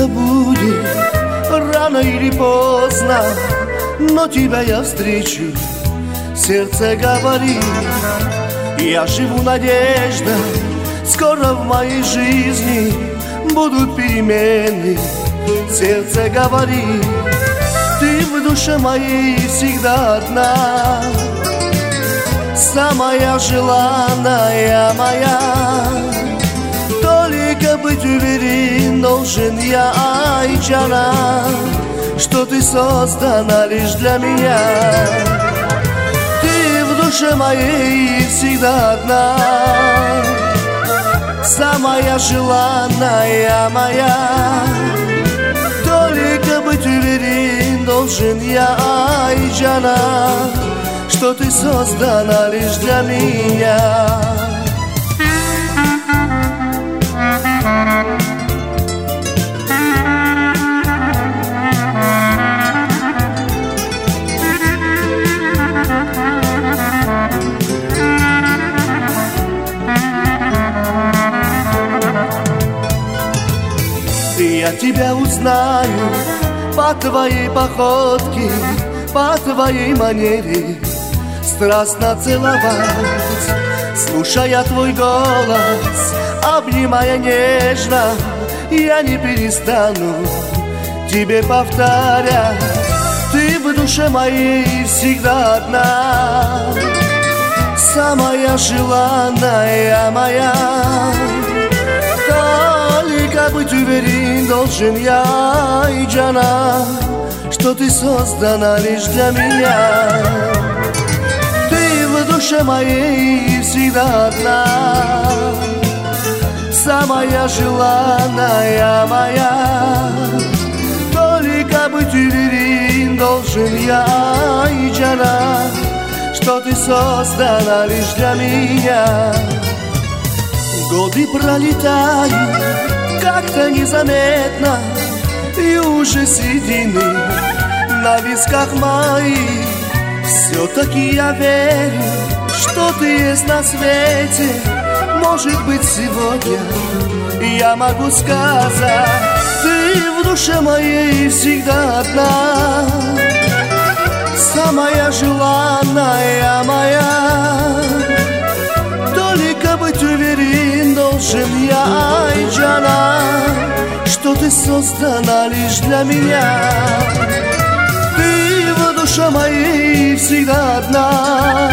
это будет рано или поздно, но тебя я встречу. Сердце говорит, я живу надеждой, скоро в моей жизни будут перемены. Сердце говорит, ты в душе моей всегда одна, самая желанная моя. Только быть уверен должен я, Айджана, что ты создана лишь для меня. Ты в душе моей всегда одна, самая желанная моя. Только быть уверен должен я, Айджана, что ты создана лишь для меня. Я тебя узнаю по твоей походке, по твоей манере страстно целовать, слушая твой голос, обнимая нежно, я не перестану тебе повторять. Ты в душе моей всегда одна, самая желанная моя. Только быть уверен должен я, Айджана, что ты создана лишь для меня. Ты в душе моей всегда одна, самая желанная моя. Только быть уверен должен я, Айджана, что ты создана лишь для меня. Годы пролетают как-то незаметно, и уже седины на висках моих. Все-таки я верю, что ты есть на свете. Может быть, сегодня я могу сказать, ты в душе моей всегда одна, самая желанная моя. Только быть уверен должен я, Айджана, что ты создана лишь для меня. Ты в душе моей всегда одна,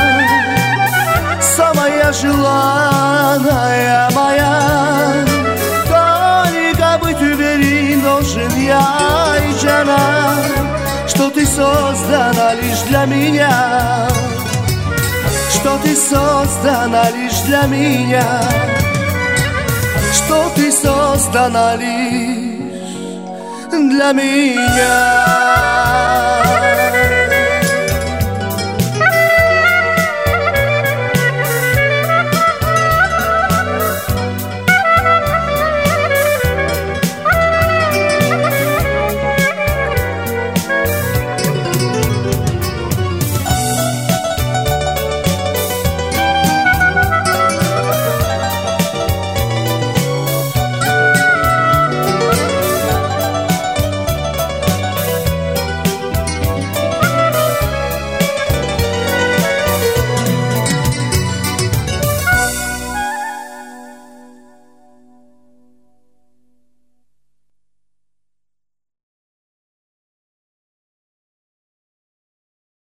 самая желанная моя. Только быть уверен должен я, Айджана, что ты создана лишь для меня, что ты создана лишь для меня, что ты создана лишь для меня.